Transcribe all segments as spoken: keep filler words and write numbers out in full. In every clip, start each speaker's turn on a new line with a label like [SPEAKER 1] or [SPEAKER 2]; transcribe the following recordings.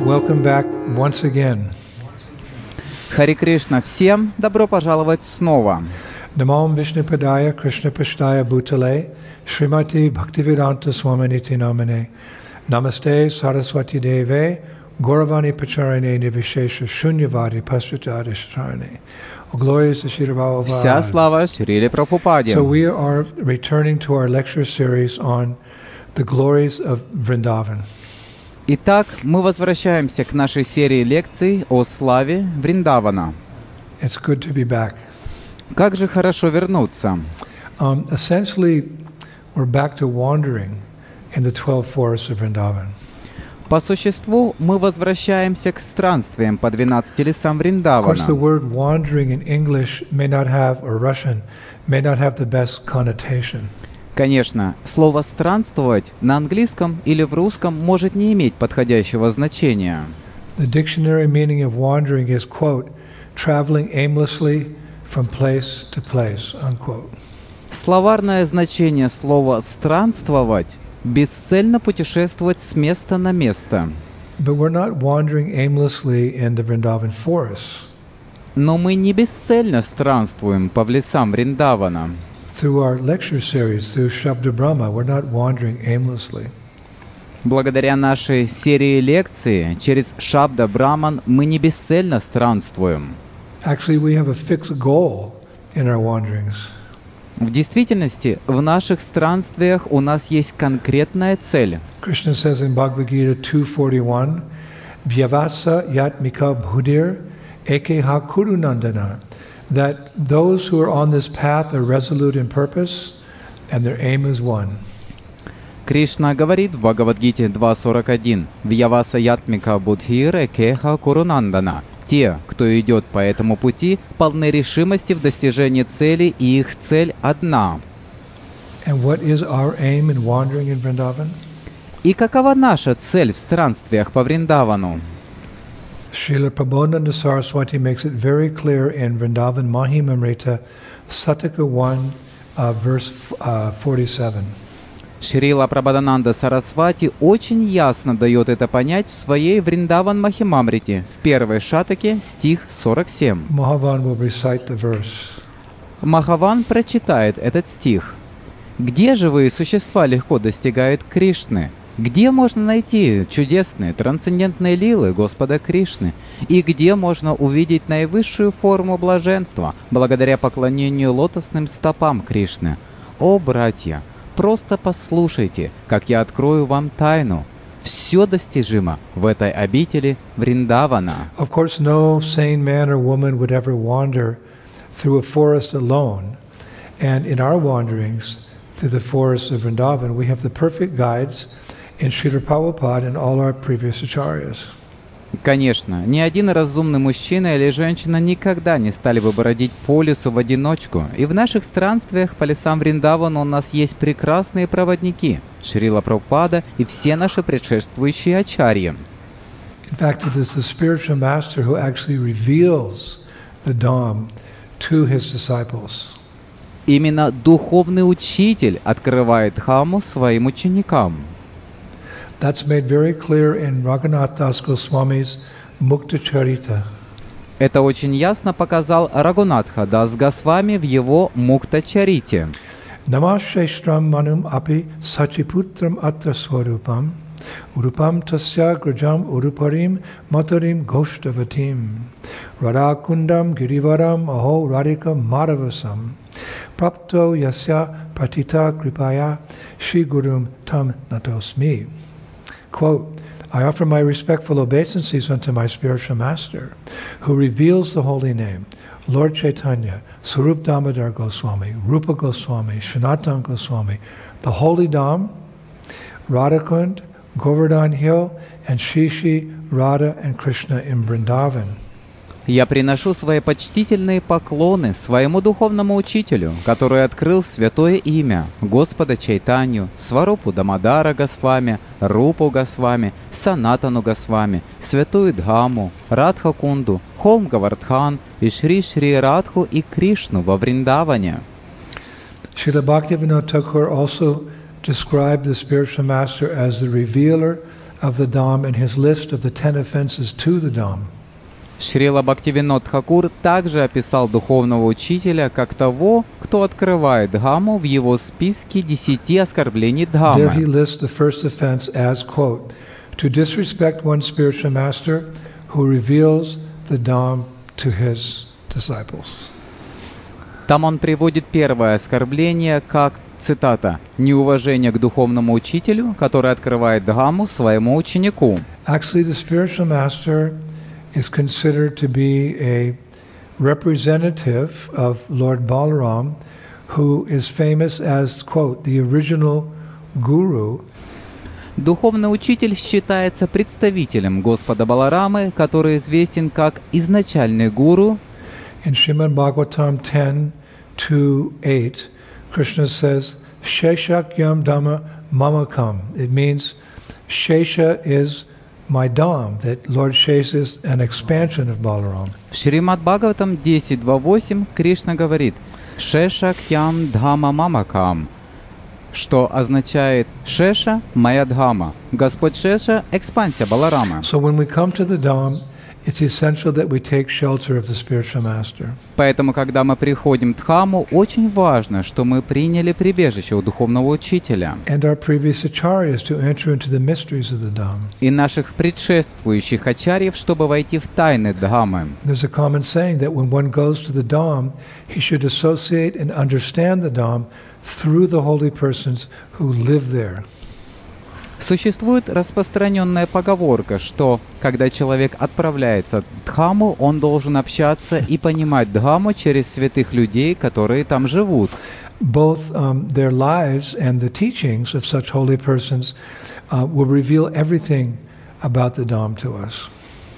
[SPEAKER 1] welcome back once again.
[SPEAKER 2] Хари Кришна, всем добро пожаловать снова.
[SPEAKER 1] Namam Vishnupadaya Krishna Pashtaya Bhutale Srimati Bhaktivedanta Swaminiti Namane Namaste Saraswati Deve Gauravani Pacharane Nivishesha Shunyavadi Pasvitadishtarane. Glorious to Srila Prabhupada.
[SPEAKER 2] Вся слава Шриле Прабхупаде.
[SPEAKER 1] So we are returning to our lecture series on the glories of Vrindavan.
[SPEAKER 2] Итак, мы возвращаемся к нашей серии лекций о славе Вриндавана.
[SPEAKER 1] It's good to be back.
[SPEAKER 2] Как же хорошо вернуться.
[SPEAKER 1] Um, essentially, we're back to wandering in the twelve forests of Vrindavan.
[SPEAKER 2] По существу, мы возвращаемся к странствиям по двенадцати лесам
[SPEAKER 1] Of course, the
[SPEAKER 2] Вриндавана.
[SPEAKER 1] word wandering in English may not have, or Russian, may not have the best connotation.
[SPEAKER 2] Конечно, слово «странствовать» на английском или в русском может не иметь подходящего значения.
[SPEAKER 1] The dictionary meaning of wandering is, quote, traveling aimlessly from place to place, unquote.
[SPEAKER 2] Словарное значение слова «странствовать» — бесцельно путешествовать с места на место.
[SPEAKER 1] But we're not wandering aimlessly in the Vrindavan forests.
[SPEAKER 2] Но мы не бесцельно странствуем по лесам Вриндавана.
[SPEAKER 1] Through our lecture series, through Shabda Brahma, we're not wandering aimlessly.
[SPEAKER 2] Благодаря нашей серии лекций через Шабда Браман мы не бесцельно странствуем.
[SPEAKER 1] Actually, we have a fixed goal in our wanderings.
[SPEAKER 2] В действительности, в наших странствиях у нас есть конкретная цель.
[SPEAKER 1] Krishna says in Bhagavad Gita two forty-one, Vyavasa yatmika bhudir ekeha kurunandana, that those who are on this path are resolute in purpose and their aim is one.
[SPEAKER 2] Кришна говорит в Бхагавад-гите два сорок один: «Вьяваса ятмика будхир экеха курунандана». Те, кто идет по этому пути, полны решимости в достижении цели, и их цель одна.
[SPEAKER 1] And what is our aim in wandering in Vrindavan?
[SPEAKER 2] И какова наша цель в странствиях по Вриндавану?
[SPEAKER 1] Srila Prabodhananda Saraswati makes it very clear in Vrindavan Mahimamrita, Sataka one, uh, verse uh, forty-seven.
[SPEAKER 2] Шрила Прабхадананда Сарасвати очень ясно дает это понять в своей Вриндаван Махимамрите, в первой шатаке, стих сорок семь.
[SPEAKER 1] Mahavan will recite the verse.
[SPEAKER 2] Махаван прочитает этот стих. «Где живые существа легко достигают Кришны? Где можно найти чудесные трансцендентные лилы Господа Кришны? И где можно увидеть наивысшую форму блаженства благодаря поклонению лотосным стопам Кришны? О, братья! Просто послушайте, как я открою вам тайну. Все достижимо в этой обители Вриндавана».
[SPEAKER 1] Of course, no sane man or woman would ever wander through a forest alone. And in our wanderings through the forests of Vrindavan, we have the perfect guides in Srila Prabhupada and all our previous acharyas.
[SPEAKER 2] Конечно, ни один разумный мужчина или женщина никогда не стали бы бродить по лесу в одиночку, и в наших странствиях по лесам Вриндавана у нас есть прекрасные проводники — Шрила Прабхупада и все наши предшествующие ачарьи.
[SPEAKER 1] In fact, it is the spiritual master who actually reveals the Dham to his disciples.
[SPEAKER 2] Именно духовный учитель открывает Дхамму своим ученикам.
[SPEAKER 1] That's made very clear in Raghunath Das Goswami's Mukta Charita.
[SPEAKER 2] Это очень ясно показал Рагунатха Дас Госвами в его Мукта-чарите.
[SPEAKER 1] Namasheshram manum api sachiputram atra swarupam urupam tasya grajam uruparim matarim goshtavatim radakundam girivaram aho radhika madhavasam prapto yasya pratita kripaya shri gurum tam natosmi. Quote, I offer my respectful obeisances unto my spiritual master, who reveals the holy name, Lord Chaitanya, Sarup Damodar Goswami, Rupa Goswami, Sanatana Goswami, the holy Dham, Radhakund, Govardhan Hill, and Shri Shri Radha and Krishna in Vrindavan.
[SPEAKER 2] Я приношу свои почтительные поклоны своему духовному учителю, который открыл святое имя Господа Чайтанью, Сварупу Дамодара Госвами, Рупу Госвами, Санатану Госвами, святую Дхаму, Радхакунду, холм Гавардхан и Шри Шри Радху и Кришну во Вриндаване.
[SPEAKER 1] Srila Bhaktivinoda Thakur also described the spiritual master as the revealer of the Dham in his list of the ten offenses to the Dham.
[SPEAKER 2] Шрила Бхактивинод Тхакур также описал духовного учителя как того, кто открывает Дхамму в его списке десяти оскорблений
[SPEAKER 1] There he
[SPEAKER 2] Дхаммы.
[SPEAKER 1] lists the first offense as, quote, to disrespect one's spiritual master who reveals the Dham to his disciples.
[SPEAKER 2] Там он приводит первое оскорбление как, цитата, «неуважение к духовному учителю, который открывает Дхамму своему ученику».
[SPEAKER 1] Actually, the spiritual master is considered to be a representative of Lord Balaram, who is famous as, quote, the original guru.
[SPEAKER 2] Духовный учитель считается представителем Господа Баларамы, который известен как изначальный гуру.
[SPEAKER 1] In Srimad Bhagavatam ten, two, eight, Krishna says, Sheshakyam Dhamma Mamakam. It means Shesha is my Dham, that Lord Shesha is an expansion of Balaram.
[SPEAKER 2] В Шримад Бхагаватам десять два восемь Кришна говорит «Шеша кьям дхама мамакам», что означает «Шеша – моя дхама». Господь Шеша – экспансия Баларама.
[SPEAKER 1] So when we come to the Dham, it's essential that we take shelter of the spiritual master.
[SPEAKER 2] Поэтому, когда мы приходим в Дхамму, очень важно, что мы приняли прибежище у духовного учителя
[SPEAKER 1] And our previous acharyas to enter into the mysteries of the Dham.
[SPEAKER 2] и наших предшествующих ачарьев, чтобы войти в тайны Дхаммы.
[SPEAKER 1] There's a common saying that when one goes to the Dham, he should associate and understand the Dham through the holy persons who live there.
[SPEAKER 2] Существует распространенная поговорка, что когда человек отправляется в Дхамму, он должен общаться и понимать Дхамму через святых людей, которые там живут.
[SPEAKER 1] Both um, their lives and the teachings of such holy persons uh, will reveal everything about the Dham to us.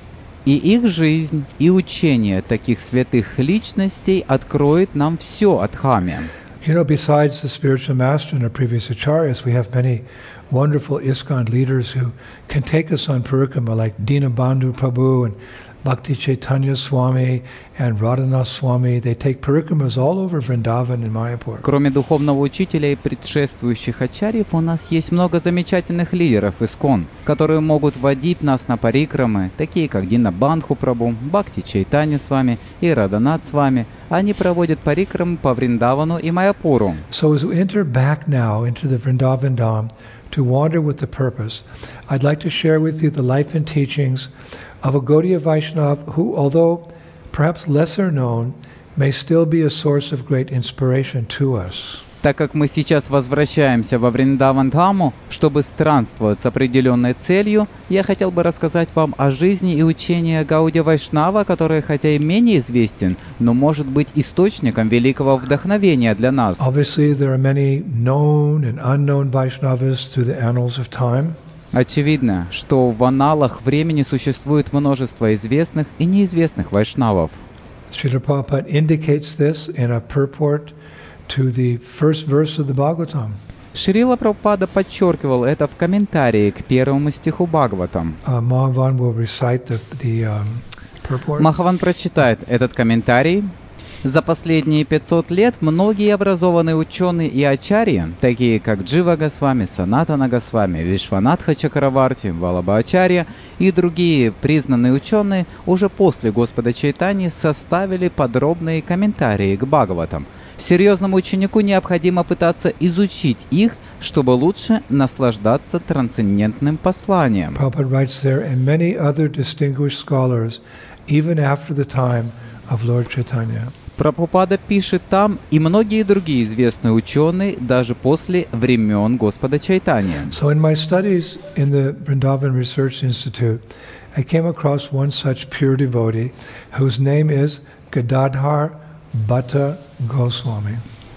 [SPEAKER 2] И их жизнь, и учение таких святых личностей откроет нам все о Дхамме.
[SPEAKER 1] You know, besides the spiritual master and our previous acharyas, we have many wonderful ISKCON leaders who can take us on parikrama, like Dinabandhu Prabhu and Bhakti Chaitanya Swami and Radhanath Swami. They take parikramas all over Vrindavan and Mayapur.
[SPEAKER 2] Кроме духовного учителя и предшествующих ачарьев, у нас есть много замечательных лидеров ИСККОН, которые могут водить нас на парикрамы, такие как Динабандху Прабhu, Бхакти Чайтанья Свами и Радханат Свами. Они проводят парикрамы по Вриндавану и Майяпуру.
[SPEAKER 1] So as we enter back now into the Vrindavan Dham to wander with the purpose, I'd like to share with you the life and teachings of a Gaudiya Vaishnava who, although perhaps lesser known, may still be a source of great inspiration to us.
[SPEAKER 2] Так как мы сейчас возвращаемся во Вриндаван Дхамму, чтобы странствовать с определенной целью, я хотел бы рассказать вам о жизни и учении Гаудия Вайшнава, который хотя и менее известен, но может быть источником великого вдохновения для нас.
[SPEAKER 1] Obviously, there are many known and unknown Vaishnavas through the annals of time.
[SPEAKER 2] Очевидно, что в аналах времени существует множество известных и неизвестных вайшнавов.
[SPEAKER 1] Srila Prabhupada indicates this in a purport to the first verse of the Bhagavatam.
[SPEAKER 2] Шрила Прабхупада подчеркивал это в комментарии к первому стиху Бхагаватам.
[SPEAKER 1] Uh, Mahavan will recite the, the um, purport.
[SPEAKER 2] Махаван прочитает этот комментарий. За последние пятьсот лет многие образованные ученые и ачарьи, такие как Джива Госвами, Санатана Госвами, Вишванатха Чакраварти, Валаба Ачарья и другие признанные ученые, уже после Господа Чайтаньи составили подробные комментарии к Бхагаватам. Серьезному ученику необходимо пытаться изучить их, чтобы лучше наслаждаться трансцендентным посланием.
[SPEAKER 1] Prabhupada writes there, and many other distinguished scholars, even after the time of Lord Chaitanya.
[SPEAKER 2] Прабхупада пишет там и многие другие известные ученые даже после времен Господа Чайтаньи.
[SPEAKER 1] So in my studies in the Vrindavan Research Institute, I came across one such pure devotee whose name is Gadadhar Bhatta Goswami.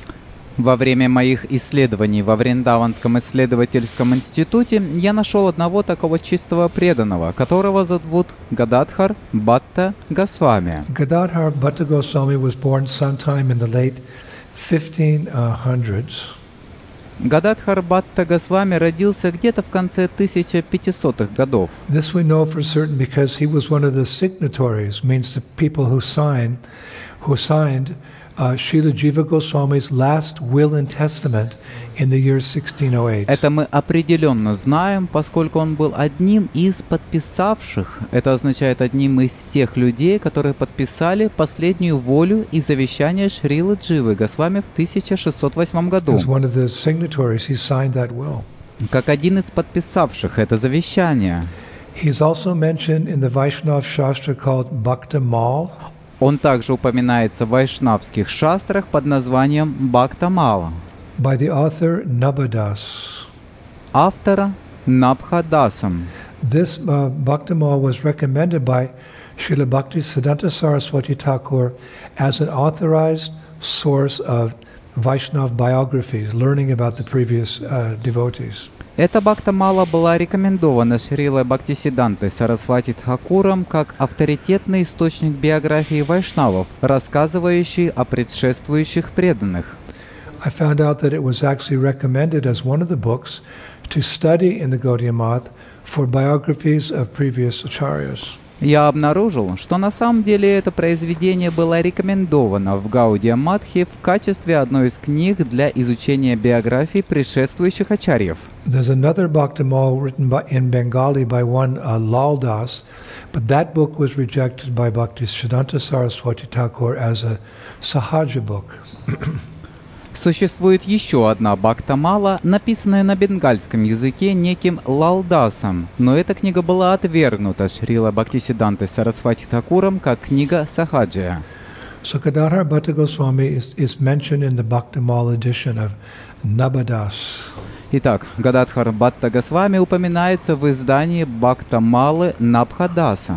[SPEAKER 2] Во время моих исследований во Вриндаванском исследовательском институте я нашел одного такого чистого преданного, которого зовут Гададхар Бхатта Госвами.
[SPEAKER 1] Gadadhar Bhatta Goswami was born sometime in the late fifteen hundreds.
[SPEAKER 2] Гададхар Бхатта Госвами родился где-то в конце тысяча пятисотых годов.
[SPEAKER 1] This we know for certain because he was one of the signatories, means the people who signed, who signed uh, Srila Jiva Goswami's last will and testament in the year sixteen oh eight.
[SPEAKER 2] Это мы определенно знаем, поскольку он был одним из подписавших. Это означает одним из тех людей, которые подписали последнюю волю и завещание Шрилы Дживы Госвами в тысяча шестьсот восьмом году.
[SPEAKER 1] As one of the signatories, he signed that will.
[SPEAKER 2] Как один из подписавших это завещание.
[SPEAKER 1] He's also mentioned in the Vaishnav Shastra called Bhakta Mal.
[SPEAKER 2] Он также упоминается в вайшнавских шастрах под названием Бхакта-мала.
[SPEAKER 1] By the author Nabhadas.
[SPEAKER 2] Автора Набхадасом.
[SPEAKER 1] This uh, Bhakta Mal was recommended by Srila Bhaktisiddhanta Saraswati Thakur as an authorized source of Vaishnav biographies, learning about the previous uh, devotees.
[SPEAKER 2] Эта Бхакта-мала была рекомендована Шрилой Бхактисиддхантой Сарасвати Тхакуром как авторитетный источник биографии вайшнавов, рассказывающий о предшествующих преданных.
[SPEAKER 1] I found out that it was actually recommended as one of the books to study in the Gaudiya Math for biographies of previous acharyas.
[SPEAKER 2] Я обнаружил, что на самом деле это произведение было рекомендовано в Гаудия-матхе в качестве одной из книг для изучения биографий предшествующих ачарьев.
[SPEAKER 1] There's another Bhakta-mal written by, in Bengali by one uh, Lal Das, but that book was rejected by Bhaktisiddhanta Saraswati Thakur as a Sahaja book.
[SPEAKER 2] Существует еще одна Бхакта-мала, написанная на бенгальском языке неким Лалдасом, но эта книга была отвергнута Шрила Бхактисиддхантой Сарасвати Тхакуром как книга Сахаджия.
[SPEAKER 1] So Gadadhar Bhatta Goswami is, is mentioned in the Bhakta-mala edition of Nabhadas.
[SPEAKER 2] Итак, Гададхар Бхатта Госвами упоминается в издании Бхакта-малы Набхадаса.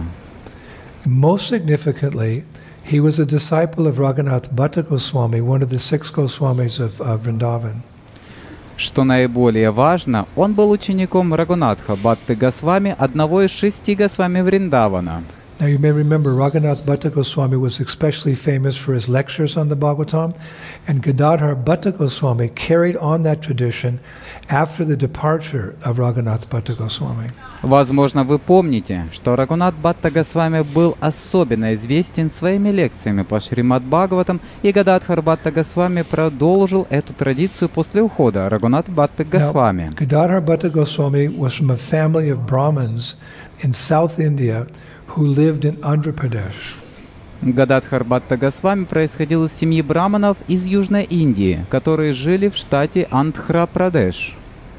[SPEAKER 1] Most significantly, he was a disciple of Raghunath Bhatta Goswami, one of the six Goswamis of uh, Vrindavan.
[SPEAKER 2] Что наиболее важно, он был учеником Рагунатха Бхатты Госвами, одного из шести Госвами Вриндавана.
[SPEAKER 1] Now you may remember Raghunath Bhatta Goswami was especially famous for his lectures on the Bhagavatam, and Gadadhar Bhatta Goswami carried on that tradition after the departure of Raghunath Bhatta Goswami.
[SPEAKER 2] Возможно, вы помните, что Рагунат Бхатта Госвами был особенно известен своими лекциями по Шримад Бхагаватам, и Гададхар Бхатта Госвами продолжил эту традицию после ухода Рагунат Бхатты Госвами.
[SPEAKER 1] Now, Gadadhar Bhatta Goswami was from a family of Brahmins in South India who lived in Andhra Pradesh.
[SPEAKER 2] Гададхар Бхатта Госвами происходил из семьи браманов из Южной Индии, которые жили в штате Андхра-Прадеш.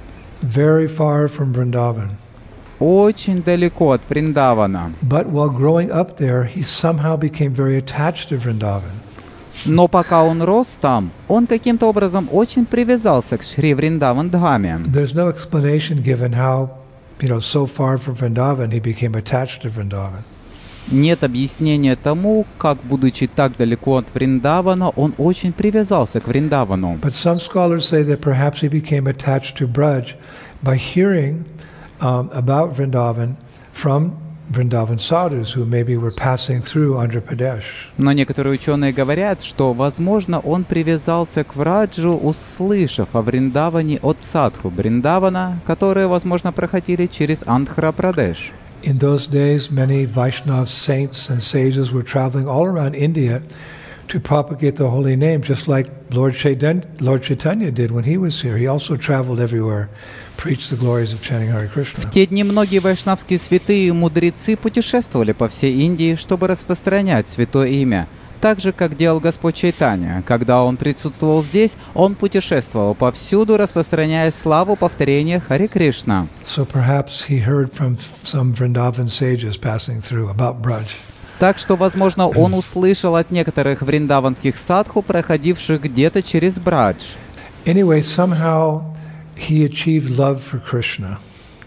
[SPEAKER 1] Very far from Vrindavan.
[SPEAKER 2] Очень далеко от Вриндавана.
[SPEAKER 1] But while growing up there, he somehow became very attached to Vrindavan.
[SPEAKER 2] Но пока он рос там, он каким-то образом очень привязался к Шри Вриндаван Дхаме.
[SPEAKER 1] There's no explanation given how, you know, so far from Vrindavan he became attached to Vrindavan.
[SPEAKER 2] Нет объяснения тому, как, будучи так далеко от Вриндавана, он очень привязался к Вриндавану.
[SPEAKER 1] But some scholars say that perhaps he became attached to Braj by hearing um, about Vrindavan from Vrindavan sadhus who maybe were passing through Andhra Pradesh.
[SPEAKER 2] Но некоторые ученые говорят, что, возможно, он привязался к Враджу, услышав о Вриндаване от садху Вриндавана, которые, возможно, проходили через Андхра-Прадеш.
[SPEAKER 1] In those days, many Vaishnava saints and sages were traveling all around India to propagate the holy name, just like Lord Chaitanya, Lord Chaitanya did when he was here. He also traveled everywhere, preached the glories of chanting Hare Krishna.
[SPEAKER 2] В те дни многие вайшнавские святые и мудрецы путешествовали по всей Индии, чтобы распространять святое имя. Так же, как делал Господь Чайтанья. Когда он присутствовал здесь, он путешествовал повсюду, распространяя славу повторения Харе Кришна.
[SPEAKER 1] So perhaps he heard from some Vrindavan sages passing through about Braj.
[SPEAKER 2] Так что, возможно, он услышал от некоторых вриндаванских садху, проходивших где-то через Брадж.
[SPEAKER 1] Anyway, somehow he achieved love for Krishna.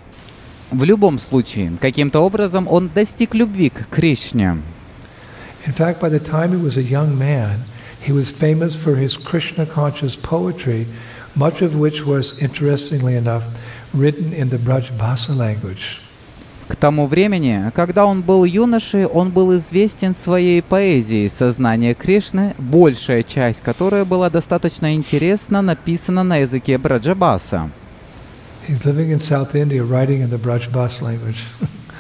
[SPEAKER 2] В любом случае, каким-то образом он достиг любви к Кришне.
[SPEAKER 1] In fact, by the time he was a young man, he was famous for his Krishna-conscious poetry, much of which was, interestingly enough, written in the Braj Bhasa language.
[SPEAKER 2] К тому времени, когда он был юношей, он был известен своей поэзией «Сознание Кришны», большая часть которой была достаточно интересно написана на языке Браджабаса.
[SPEAKER 1] He's living in South India, writing in the Braj Bhasa language.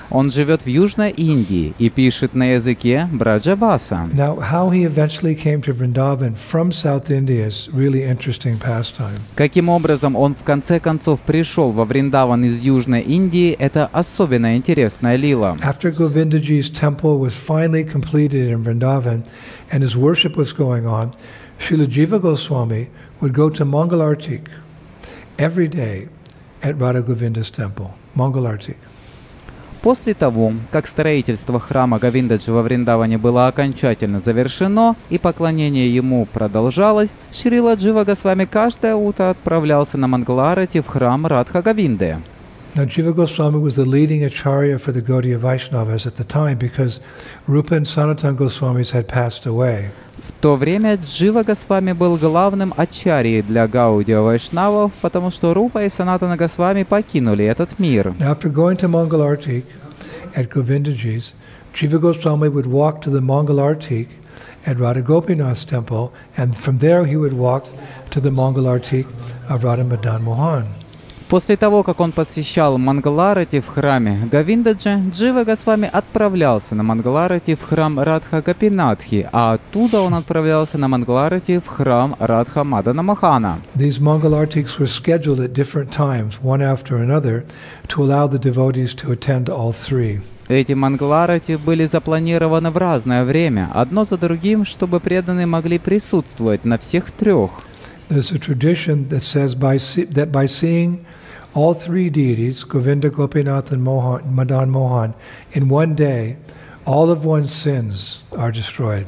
[SPEAKER 2] Он живет в Южной Индии и пишет на языке Браджабаса.
[SPEAKER 1] Now, how he eventually came to Vrindavan from South India is really interesting pastime.
[SPEAKER 2] Каким образом он в конце концов пришел во Вриндаван из Южной Индии, это особенно интересная лила.
[SPEAKER 1] After Govindaji's temple was finally completed in Vrindavan and his worship was going on, Srila Jiva Goswami would go to Mangalartik every day at Radha Govinda's temple. Mangalartik.
[SPEAKER 2] После того, как строительство храма Говиндаджи во Вриндаване было окончательно завершено и поклонение ему продолжалось, Шрила Джива Госвами каждое утро отправлялся на Мангаларати в храм Радха Говинды.
[SPEAKER 1] Now, Jiva Goswami was the leading acharya for the Gaudiya Vaishnavas at the time because Rupa and Sanatana Goswamis had passed away.
[SPEAKER 2] В то время Джива Госвами был главным ачарьей для Гаудия Вайшнавов, потому что Рупа и Санатана Госвами покинули этот мир.
[SPEAKER 1] After going to Mangalartik at Govindaji's, Jiva Goswami would walk to the Mangalartik at Radha Gopinath's temple, and from there he would walk to the Mangalartik of Radha Madan Mohan.
[SPEAKER 2] После того, как он посещал Мангаларати в храме Говиндаджи, Джива Госвами отправлялся на Мангаларати в храм Радха Гопинатхи, а оттуда он отправлялся на Мангаларати в храм Радха Мадана Мохана.
[SPEAKER 1] These Mangalartiks were scheduled at different times, one after another, to allow the devotees to attend all three.
[SPEAKER 2] Эти Мангаларати были запланированы в разное время, одно за другим, чтобы преданные могли присутствовать на всех трех.
[SPEAKER 1] There's a tradition that says by see, that by seeing all three deities, Govinda, Gopinath, and Mohan, Madan Mohan, in one day, all of one's sins are destroyed.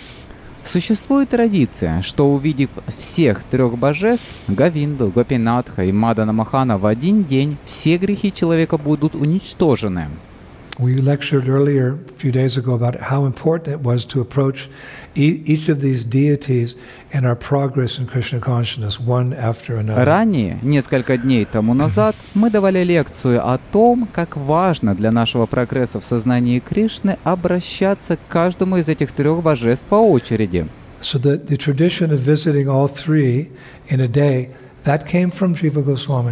[SPEAKER 2] Существует традиция, что увидев всех трех божеств, Говинду, Гопинатха и Мадана Мохана в один день, все грехи человека будут уничтожены.
[SPEAKER 1] We lectured earlier, a few days ago, about how important it was to approach e- each of these deities in our progress in Krishna consciousness, one after another.
[SPEAKER 2] Ранее, несколько дней тому назад, мы давали лекцию о том, как важно для нашего прогресса в сознании Кришны обращаться к каждому из этих трех божеств по очереди.
[SPEAKER 1] So the, the tradition of visiting all three in a day, that came from Jiva Goswami.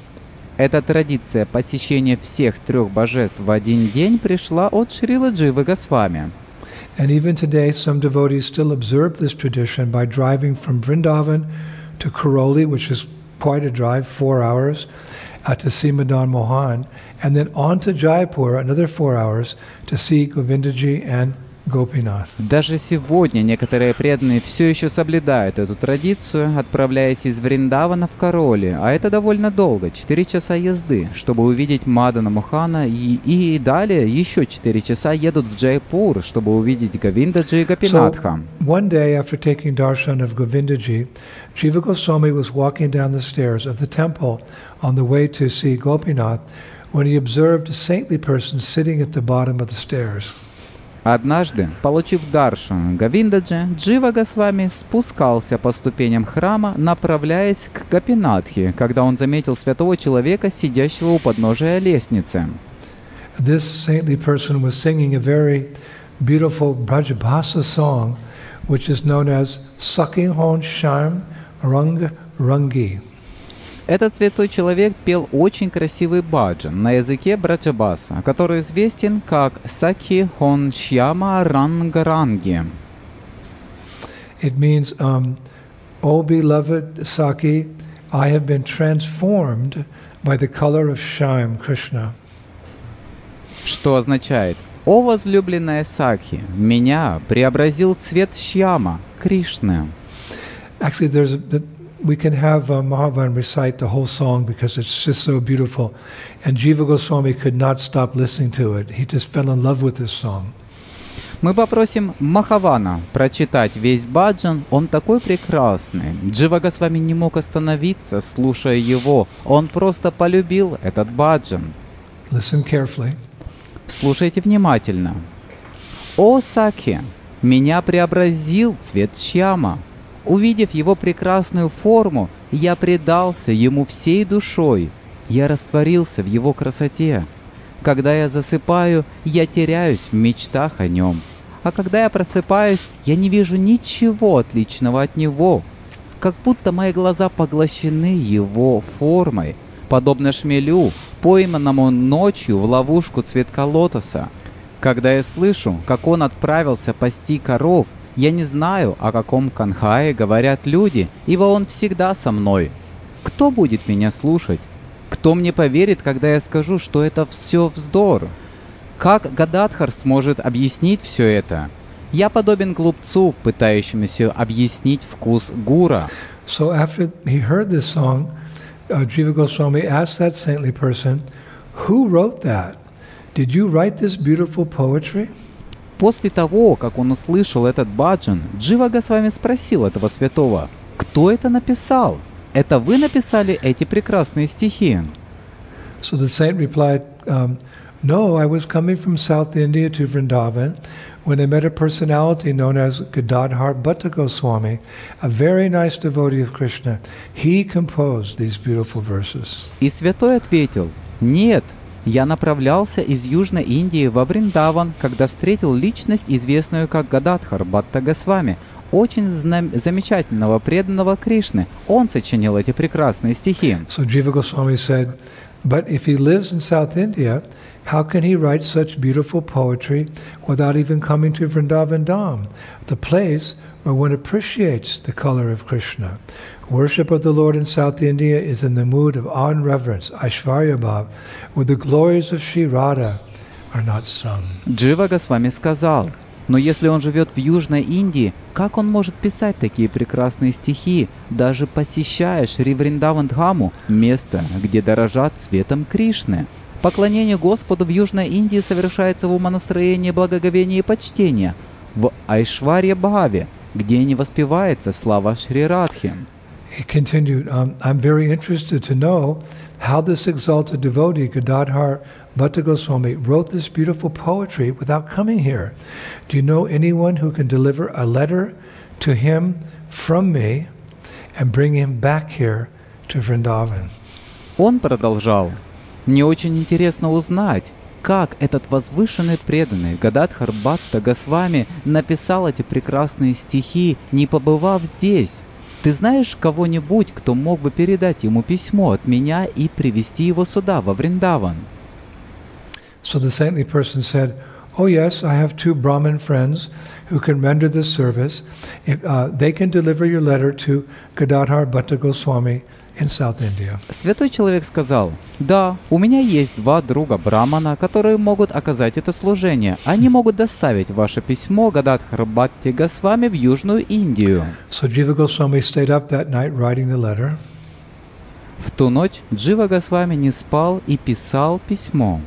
[SPEAKER 2] Эта традиция посещения всех трех божеств в один день пришла от Шрилы Дживы Госвами.
[SPEAKER 1] And even today, some devotees still observe this tradition by driving from Vrindavan to Karoli, which is quite a drive, four hours, uh, to see Madan Mohan, and then on to Jaipur, another four hours, to see Govindaji and Gopinath.
[SPEAKER 2] Даже сегодня некоторые преданные все еще соблюдают эту традицию, отправляясь из Вриндавана в Кароли, а это довольно долго, четыре часа езды, чтобы увидеть Мадана Мохана, и, и далее еще четыре часа едут в Джайпур, чтобы увидеть Говиндаджи и Гопинатха.
[SPEAKER 1] So, one day after taking darshan of Govindaji, Jiva Goswami was walking down the stairs of the temple on the way to see Gopinath when he observed a saintly person sitting at the bottom of the stairs.
[SPEAKER 2] Однажды, получив даршан Говиндаджи, Джива Госвами спускался по ступеням храма, направляясь к Гопинатхе, когда он заметил святого человека, сидящего у подножия лестницы.
[SPEAKER 1] This saintly person was singing a very beautiful Brajabhasa song, which is known as Saking Hon Sharm Rang Rangi.
[SPEAKER 2] Этот святой человек пел очень красивый баджан на языке Браджабаса, который известен как Сакхи Хон Шьяма Рангаранги.
[SPEAKER 1] It means, um, O beloved Saki, I have been transformed by the color of Shyam, Krishna.
[SPEAKER 2] Что означает: «О возлюбленная Сакхи, меня преобразил цвет Шьяма, Кришны».
[SPEAKER 1] Actually, there's a, the, we can have uh, Mahavan recite the whole song because it's just so beautiful. And Jiva Goswami could not stop listening to it. He just fell in love with this song.
[SPEAKER 2] Мы попросим Махавана прочитать весь баджан, он такой прекрасный. Джива Госвами не мог остановиться, слушая его. Он просто полюбил этот баджан.
[SPEAKER 1] Listen carefully.
[SPEAKER 2] Слушайте внимательно. «О Сакхи, меня преобразил цвет Шьяма. Увидев его прекрасную форму, я предался ему всей душой. Я растворился в его красоте. Когда я засыпаю, я теряюсь в мечтах о нем. А когда я просыпаюсь, я не вижу ничего отличного от него. Как будто мои глаза поглощены его формой, подобно шмелю, пойманному ночью в ловушку цветка лотоса. Когда я слышу, как он отправился пасти коров, я не знаю, о каком канхае говорят люди, ибо он всегда со мной. Кто будет меня слушать? Кто мне поверит, когда я скажу, что это все вздор? Как Гададхар сможет объяснить все это? Я подобен глупцу, пытающемуся объяснить вкус гура.
[SPEAKER 1] So after he heard this song, uh, Jiva Goswami asked that saintly person, "Who wrote that? Did you write this beautiful poetry?"
[SPEAKER 2] После того, как он услышал этот баджан, Джива Госвами спросил этого святого: «Кто это написал? Это вы написали эти прекрасные стихи?»
[SPEAKER 1] So the saint replied, um, "No, I was coming from South India to Vrindavan when I met a personality known as Gadadhar Bhatta Goswami, a very nice devotee of Krishna. He composed these beautiful verses."
[SPEAKER 2] И святой ответил: «Нет, я направлялся из Южной Индии во Вриндаван, когда встретил личность, известную как Гададхар Бхатта Госвами, очень знам- замечательного преданного Кришны. Он сочинил эти прекрасные стихи».
[SPEAKER 1] So Jiva Goswami said, "But if he lives in South India, how can he write such beautiful poetry without even coming to Vrindavan Dham, the place where one appreciates the color of Krishna? Worship of the Lord in South India is in the mood of awe and reverence, Aishvarya Bhav, where the glories of Shri Radha are not sung."
[SPEAKER 2] Джива Госвами сказал: «Но если он живет в Южной Индии, как он может писать такие прекрасные стихи, даже посещая Шри Вриндаван Дхаму, место, где дорожат цветом Кришны? Поклонение Господу в Южной Индии совершается в умонастроении благоговения и почтения, в Айшварья Бхаве, где не воспевается слава Шри Радхи».
[SPEAKER 1] He continued, um, "I'm very interested to know how this exalted devotee, Gadadhar Bhatta Goswami, wrote this beautiful poetry without coming here. Do you know anyone who can deliver a letter to him from me and bring him back here to Vrindavan?"
[SPEAKER 2] Он продолжал: «Мне очень интересно узнать, как этот возвышенный преданный Гададхар Бхатта Госвами написал эти прекрасные стихи, не побывав здесь. Ты знаешь кого-нибудь, кто мог бы передать ему письмо от меня и привести его сюда, во Вриндаван?»
[SPEAKER 1] So the saintly person said, "Oh yes, I have two Brahmin friends who can render this service. If, uh, they can deliver your letter to Gadadhar Bhatta Goswami in South India."
[SPEAKER 2] Святой человек сказал: «Да, у меня есть два друга Брамана, которые могут оказать это служение. Они могут доставить ваше письмо Гададхар Бхатте Госвами в Южную Индию».
[SPEAKER 1] So Jiva Goswami stayed up that night writing the letter.
[SPEAKER 2] В ту ночь Джива Госвами не спал и писал письмо.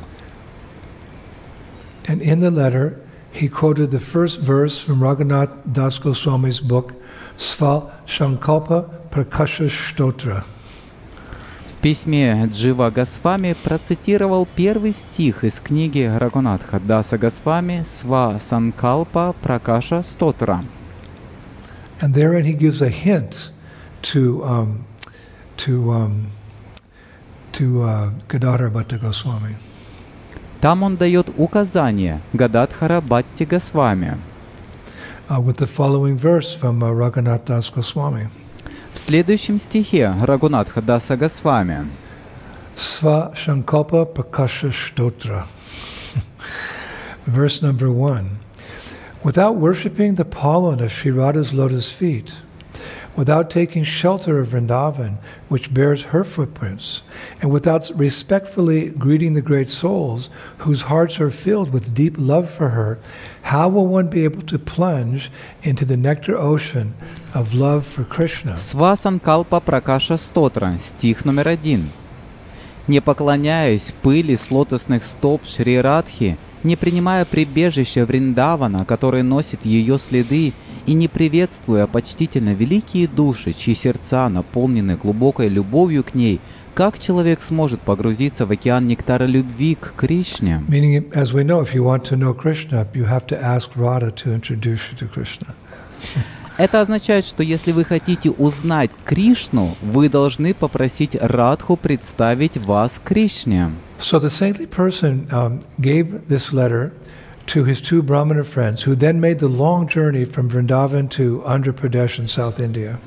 [SPEAKER 1] And in the letter, he quoted the first verse from Raghunath Das Goswami's book, Sva Sankalpa Prakasha Stotra.
[SPEAKER 2] В письме Джива Госвами процитировал первый стих из книги Рагунатха Даса Госвами «Сва Санкалпа Пракаша Стотра».
[SPEAKER 1] And therein he gives a hint to um, to um, to uh, Gadadhar Bhatta Goswami.
[SPEAKER 2] Там он дает указание Гададхара Бхатте Госвами.
[SPEAKER 1] Uh, with the following verse from uh, Raghunath Das Goswami.
[SPEAKER 2] В следующем стихе Рагунатха Даса Госвами:
[SPEAKER 1] Sva Sankalpa Prakasha Stotra. Verse number one. Without worshipping the pollen of Shri Radha's lotus feet, without taking shelter of Vrindavan, which bears her footprints, and without respectfully greeting the great souls whose hearts are filled with deep love for her, how will one be able to plunge into the nectar ocean of love for Krishna?
[SPEAKER 2] Сва Санкалпа Пракаша Стотра, стих номер один. Не поклоняясь пыли с лотосных стоп Шри Радхи, не принимая прибежище Вриндавана, который носит ее следы, и не приветствуя почтительно великие души, чьи сердца наполнены глубокой любовью к ней, как человек сможет погрузиться в океан нектара любви к Кришне?
[SPEAKER 1] Meaning, as we know, if you want to know Krishna, you have to ask Radha to introduce you to Krishna.
[SPEAKER 2] Это означает, что если вы хотите узнать Кришну, вы должны попросить Радху представить вас Кришне.
[SPEAKER 1] So the saintly person um, gave this letter to his two Brahmana friends, who then made the long journey from Vrindavan to Andhra Pradesh in South India.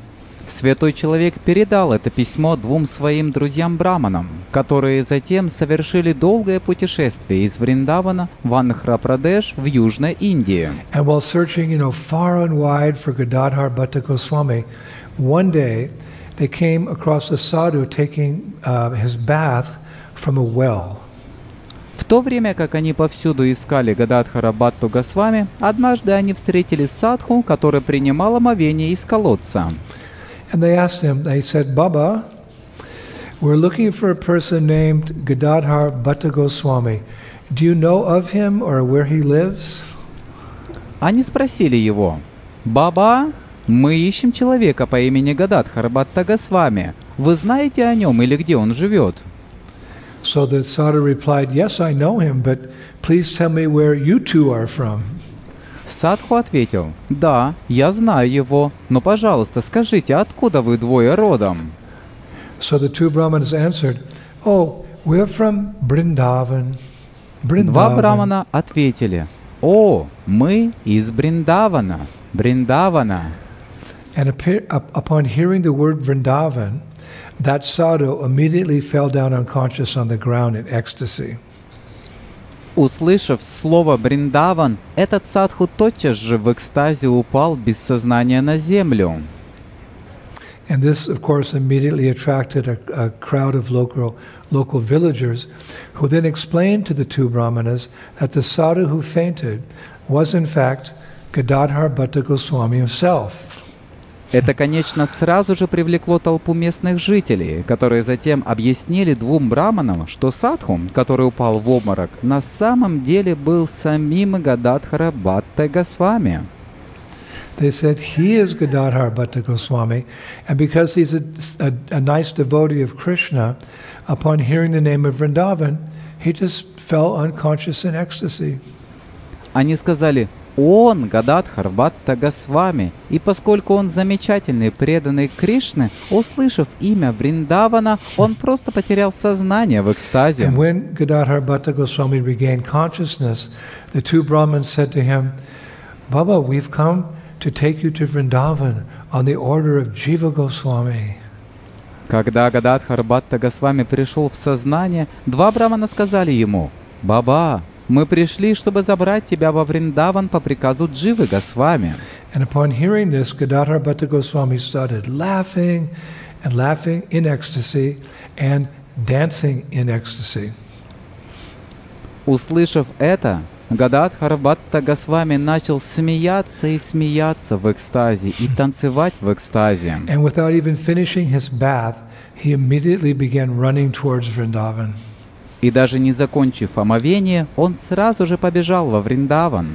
[SPEAKER 2] Святой человек передал это письмо двум своим друзьям-браманам, которые затем совершили долгое путешествие из Вриндавана в Андхра-Прадеш в Южной Индии.
[SPEAKER 1] And while searching, you know, far and wide for Gadadhar Bhatta Goswami, one day they came across a sadhu taking uh, his bath from a well.
[SPEAKER 2] В то время, как они повсюду искали Гададхара Бхатту Госвами, однажды они встретили садху, который принимал омовение из колодца.
[SPEAKER 1] And they asked him, they said, Baba, we're looking for a person named Gadadhar Bhatta Goswami. Do you know of him or where he lives?
[SPEAKER 2] Они спросили его: «Баба, мы ищем человека по имени Гададхар Бхатта Госвами. Вы знаете о нем или где он живет?»
[SPEAKER 1] So the sadhu replied, yes, I know him, but please tell me where you two are from.
[SPEAKER 2] Садху ответил: «Да, я знаю его, но, пожалуйста, скажите, откуда вы двое родом?»
[SPEAKER 1] So the two brahmanas answered, oh, we're from Vrindavan.
[SPEAKER 2] Два брамана ответили: «О, мы из Бриндавана, Бриндавана».
[SPEAKER 1] And appear, up, upon hearing the word Vrindavan, that sadhu immediately fell down unconscious on the ground in ecstasy.
[SPEAKER 2] Услышав слово «Бриндаван», этот садху тотчас же в экстазе упал без сознания на землю.
[SPEAKER 1] And this, of course, immediately attracted a, a crowd of local, local villagers who then explained to the two brahmanas that the sadhu who fainted was in fact Gadadhar Bhatta Goswami himself.
[SPEAKER 2] Это, конечно, сразу же привлекло толпу местных жителей, которые затем объяснили двум браманам, что садху, который упал в обморок, на самом деле был самим Гададхара Бхатта Госвами.
[SPEAKER 1] They said he is Gadadhar Bhatta Goswami, and because he's a, a, a nice devotee of Krishna, upon hearing the name of Vrindavan, he just fell unconscious in ecstasy.
[SPEAKER 2] Они сказали: «Он, Гададхар Бхатта Госвами, и поскольку он замечательный преданный Кришны, услышав имя Вриндавана, он просто потерял сознание в экстазе».
[SPEAKER 1] And when Gadadhar Bhatta Goswami regained consciousness, the two Brahmins said to him, Baba, we've come to take you to Vrindavan on the order of Jiva Goswami.
[SPEAKER 2] Когда Гададхар Бхатта Госвами пришел в сознание, два брамана сказали ему: «Баба, мы пришли, чтобы забрать тебя во Вриндаван по приказу Дживы Госвами».
[SPEAKER 1] And upon hearing this, Gadadhar Bhatta Goswami started laughing and laughing in ecstasy and dancing in ecstasy.
[SPEAKER 2] Услышав это, Гададхар Бхатта Госвами начал смеяться и смеяться в экстазе и танцевать в экстазе.
[SPEAKER 1] And without even finishing his bath, he immediately began running towards Vrindavan.
[SPEAKER 2] И даже не закончив омовение, он сразу же побежал во Вриндаван.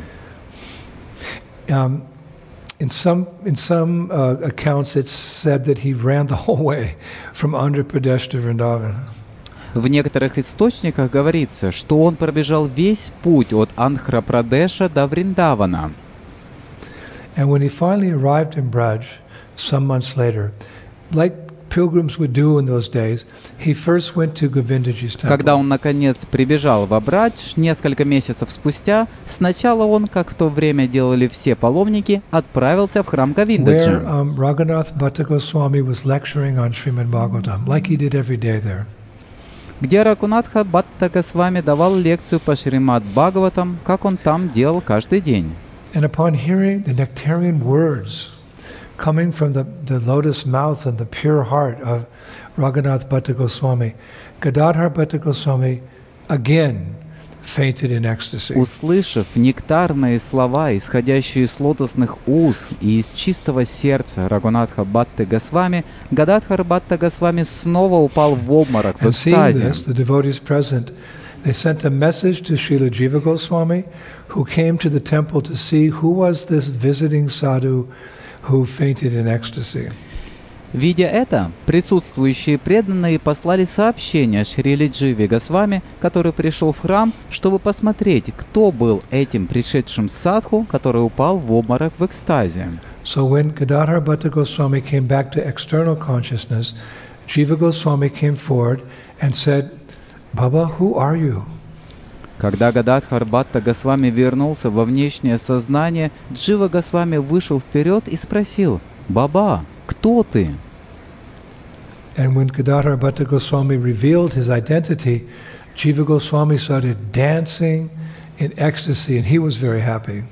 [SPEAKER 1] Um, in some in some uh, accounts, it's said that he ran the whole way from Andhra Pradesh to Vrindavan.
[SPEAKER 2] В некоторых источниках говорится, что он пробежал весь путь от Андхра-Прадеша до Вриндавана.
[SPEAKER 1] And when he finally arrived in Braj, some months later, like pilgrims would do in those days, he first went to Govindaji's temple.
[SPEAKER 2] Когда он наконец прибежал в Брадж, несколько месяцев спустя, сначала он, как в то время делали все паломники, отправился в храм Говиндаджи,
[SPEAKER 1] Where um, Raghunath Bhatta Goswami was lecturing on Srimad Bhagavatam, like he did every day there.
[SPEAKER 2] где Рагунатха Бхатта Госвами давал лекцию по Шримад Бхагаватам, как он там делал каждый день.
[SPEAKER 1] And upon hearing the nectarian words coming from the, the lotus mouth and the pure heart of Raghunath Bhatta Goswami, Gadadhar Bhatta Goswami again fainted in ecstasy.
[SPEAKER 2] Услышав нектарные слова, исходящие из лотосных уст и из чистого сердца Рагунатха Бхатты Госвами, Гададхар Бхатта Госвами снова упал в обморок в
[SPEAKER 1] And seeing
[SPEAKER 2] экстазе.
[SPEAKER 1] this, the devotees present, they sent a message to Srila Jiva Goswami, who came to the temple to see who was this visiting sadhu who fainted in ecstasy.
[SPEAKER 2] Видя это, присутствующие преданные послали сообщение Шриле Дживе Госвами, который пришел в храм, чтобы посмотреть, кто был этим пришедшим садху, который упал в обморок в экстазе.
[SPEAKER 1] So when Gadadhar Bhatta Goswami came back to external consciousness, Jiva Goswami came forward and said, Baba, who are you?
[SPEAKER 2] Когда Гададхар Бхатта Госвами вернулся во внешнее сознание, Джива Госвами вышел вперед и спросил: «Баба, Кто ты?
[SPEAKER 1] And when Gadadhar Bhatta Goswami revealed his identity, Jiva Goswami started dancing in ecstasy, and he was very happy.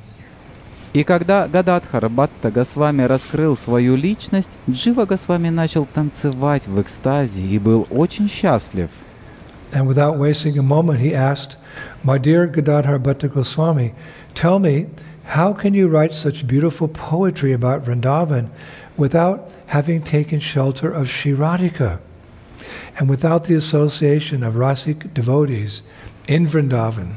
[SPEAKER 2] И когда Гададхар Бхатта Госвами раскрыл свою личность, Джива Госвами начал танцевать в экстазе и был очень счастлив.
[SPEAKER 1] And without wasting a moment, he asked, "My dear Gadadhar Bhatta Goswami, tell me, how can you write such beautiful poetry about Vrindavan without having taken shelter of Shri Radhika and without the association of Rasik devotees in Vrindavan?"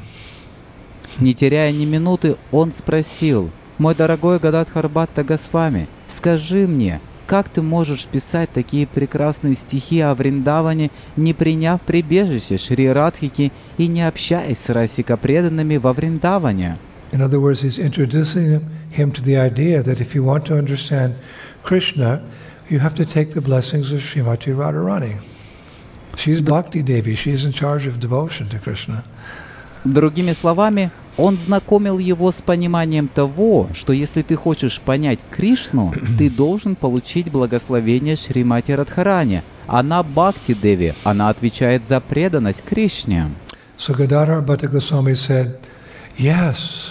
[SPEAKER 2] Не теряя ни минуты, он спросил: «Мой дорогой Гададхар Бхатта Госвами, скажи мне, как ты можешь писать такие прекрасные стихи о Вриндаване, не приняв прибежище Шри Радхики и не общаясь с Расика преданными во Вриндаване?»
[SPEAKER 1] In other words, he's introducing him to the idea that if you want to understand Krishna, you have to take the blessings of Srimati Radharani. She's Bhakti Devi, she's in charge of devotion to Krishna.
[SPEAKER 2] Другими словами, он знакомил его с пониманием того, что если ты хочешь понять Кришну, ты должен получить благословение Шримати Радхарани. Она Бхакти Деви, она отвечает за преданность Кришне.
[SPEAKER 1] So Gadadhar Bhatta Goswami said, "Yes,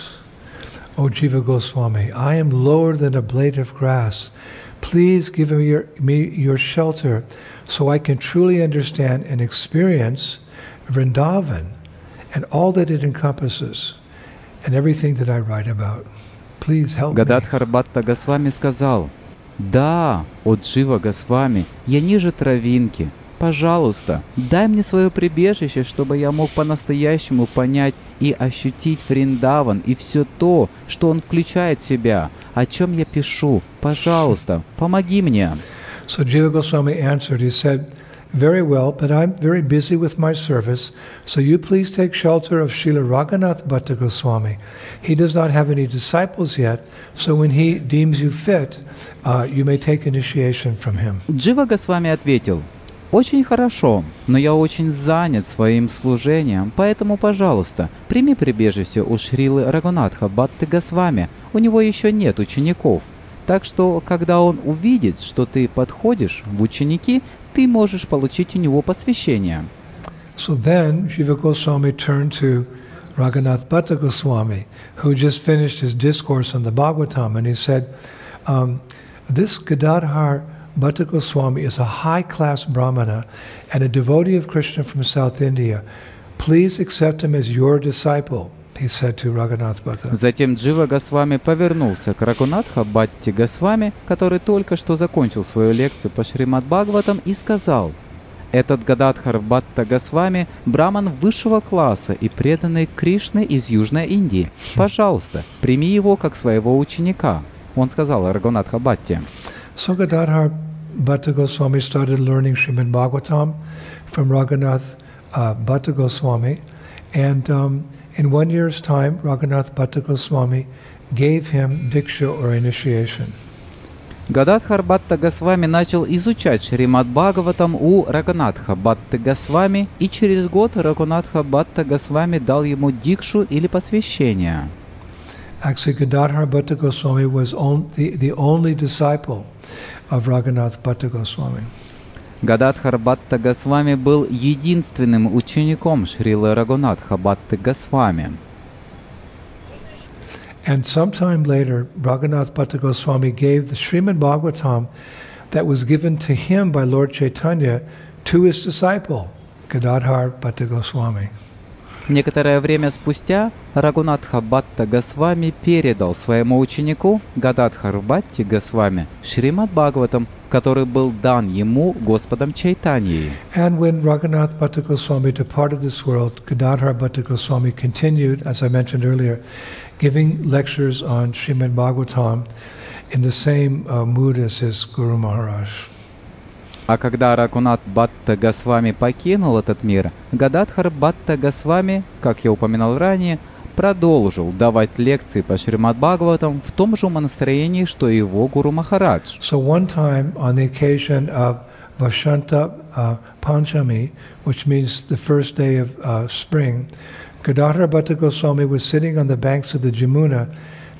[SPEAKER 1] O Jiva Goswami, I am lower than a blade of grass. Please give me your, me your shelter so I can truly understand and experience Vrindavan and all that it encompasses and everything that I write about. Please help me."
[SPEAKER 2] Гададхар Бхатта Госвами сказал: «Да, о Джива Госвами, я ниже травинки. Пожалуйста, дай мне свое прибежище, чтобы я мог по-настоящему понять и ощутить Вриндаван и все то, что он включает в себя, о чем я пишу. Пожалуйста, помоги мне».
[SPEAKER 1] So Jiva Goswami answered, he said, "Very well, but I'm very busy with my service, so you please take shelter of Srila Raghunath Bhatta Goswami. He does not have any disciples yet, so when he deems you fit, uh, you may take initiation from him."
[SPEAKER 2] Джива Госвами ответил: «Очень хорошо, но я очень занят своим служением, поэтому, пожалуйста, прими прибежище у Шрилы Рагунатха Бхатты Госвами. У него еще нет учеников. Так что, когда он увидит, что ты подходишь в ученики, ты можешь получить у него посвящение».
[SPEAKER 1] So then Jiva Goswami turned to Raghunath Bhatta Goswami, who just finished his discourse on the Bhagavatam, and he said, um, "This Gadadhar Bhatta Goswami is a high-class Brahmana and a devotee of Krishna from South India. Please accept him as your disciple," he said to Raghunath Bhatta.
[SPEAKER 2] Затем Джива Госвами повернулся к Рагунатха Бхатте Госвами, который только что закончил свою лекцию по Шримад Бхагаватам, и сказал: «Этот Гададхар Бхатта Госвами – браман высшего класса и преданный Кришне из Южной Индии. Пожалуйста, прими его как своего ученика», – он сказал Рагунатха Бхатте.
[SPEAKER 1] So Gadadhar Bhatta Goswami started learning Srimad Bhagavatam from Raghunath uh, Bhatta Goswami, and um, in one year's time, Raghunath Bhatta Goswami gave him Diksha or initiation.
[SPEAKER 2] Гададхар Бхатта Госвами начал изучать Шримад Бхагаватам у Рагунатха Бхатты Госвами, и через год Рагунатха Бхатта Госвами дал ему дикшу или посвящение.
[SPEAKER 1] Actually, Gadadhar Bhatta Goswami was on, the, the only disciple of Raghunath Bhatta Goswami.
[SPEAKER 2] Гададхар Бхатта Госвами был единственным учеником Шрилы Рагунатха Бхатты Госвами.
[SPEAKER 1] And sometime later, Raghunath Bhatta Goswami gave the Srimad Bhagavatam that was given to him by Lord Chaitanya to his disciple, Gadadhar Bhatta Goswami.
[SPEAKER 2] Некоторое время спустя Рагунатха Бхатта Госвами передал своему ученику Гададхар Бхатте Госвами Шримад Бхагаватам, который был дан ему Господом Чайтаньей.
[SPEAKER 1] And when Raghunath Bhatta Goswami departed this world, Gadadhar Bhatta Goswami continued, as I mentioned earlier, giving lectures on Srimad Bhagavatam in the same uh, mood as his Guru Maharaj.
[SPEAKER 2] А когда Рагунат Бхатта Госвами покинул этот мир, Гададхар Бхатта Госвами, как я упоминал ранее, продолжил давать лекции по Шримад Бхагаватам в том же умонастроении, что и его Гуру Махарадж.
[SPEAKER 1] So one time, on the occasion of Vashanta uh, Panchami, which means the first day of uh, spring, Gadadhar Bhatta Goswami was sitting on the banks of the Jamuna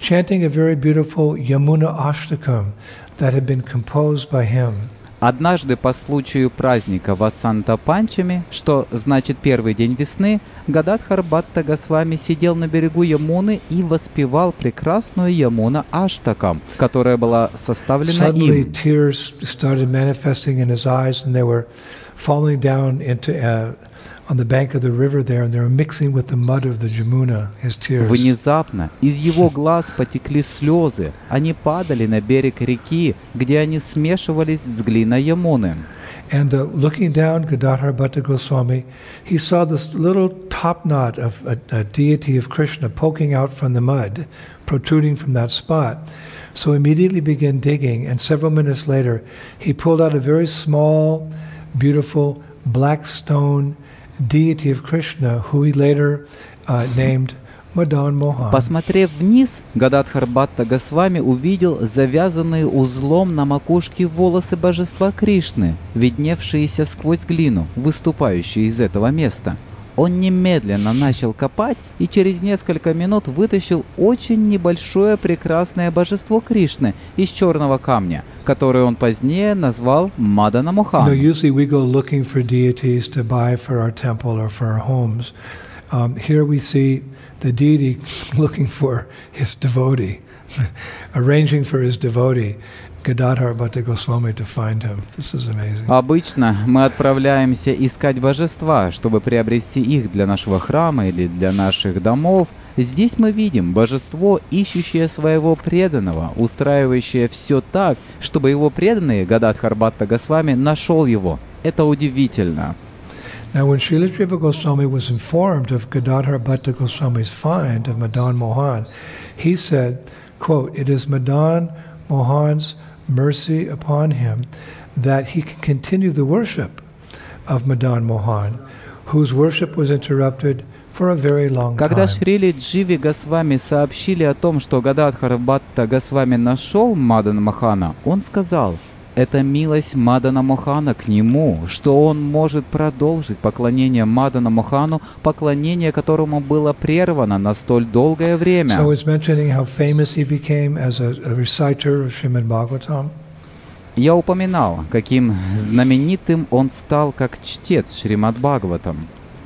[SPEAKER 1] chanting a very beautiful Yamuna Ashtakam that had been composed by him.
[SPEAKER 2] Однажды по случаю праздника Васанта Панчами, что значит первый день весны, Гададхар Бхатта Госвами сидел на берегу Ямуны и воспевал прекрасную Ямуна Аштакам, которая была составлена
[SPEAKER 1] Suddenly,
[SPEAKER 2] им.
[SPEAKER 1] tears started manifesting in his eyes, and they were falling down into uh, on the bank of the river there, and they were mixing with the mud of the Jamuna. His tears.
[SPEAKER 2] Внезапно из его глаз потекли слезы. Они падали на берег реки, где они смешивались с глиной Ямуны.
[SPEAKER 1] And uh, looking down, Gadadhar Bhatta Goswami, he saw this little top knot of a, a deity of Krishna poking out from the mud, protruding from that spot. So immediately began digging, and several minutes later, he pulled out a very small, beautiful black stone deity of Krishna, who he later uh, named Madan Mohan.
[SPEAKER 2] Посмотрев вниз, Гададхар Бхатта Госвами увидел завязанные узлом на макушке волосы божества Кришны, видневшиеся сквозь глину, выступающие из этого места. Он немедленно начал копать и через несколько минут вытащил очень небольшое прекрасное божество Кришны из черного камня, которое он позднее назвал Мадана Мохан.
[SPEAKER 1] You know, usually we go looking for deities to buy for our temple or for our homes. Um, here we see the deity looking for his devotee, arranging for his devotee, Gadadhar Bhatta Goswami, to find him. This is amazing.
[SPEAKER 2] Обычно мы отправляемся искать божества, чтобы приобрести их для нашего храма или для наших домов. Здесь мы видим божество, ищущее своего преданного, устраивающее все так, чтобы его преданный Гададхар Бхатта Госвами нашел его. Это удивительно.
[SPEAKER 1] Now, when Srila Jiva Goswami was informed of Gadadhar Bhatta Goswami's find of Madan Mohan, he said, quote, "It is Madan Mohan's mercy upon him that he can continue the worship of Madan Mohan, whose worship was interrupted for a very long
[SPEAKER 2] Когда
[SPEAKER 1] time."
[SPEAKER 2] Шрили Дживи Госвами сообщили о том, что Гададхар Бхатта Госвами нашел Мадана Мохана, он сказал: «Это милость Мадана Мохана к нему, что он может продолжить поклонение Мадана Мохану, поклонение которому было прервано на столь долгое время».
[SPEAKER 1] So it's mentioning how famous he became as a, a reciter of Srimad Bhagavatam.
[SPEAKER 2] Я упоминал, каким знаменитым он стал как чтец Шримад Бхагаватам.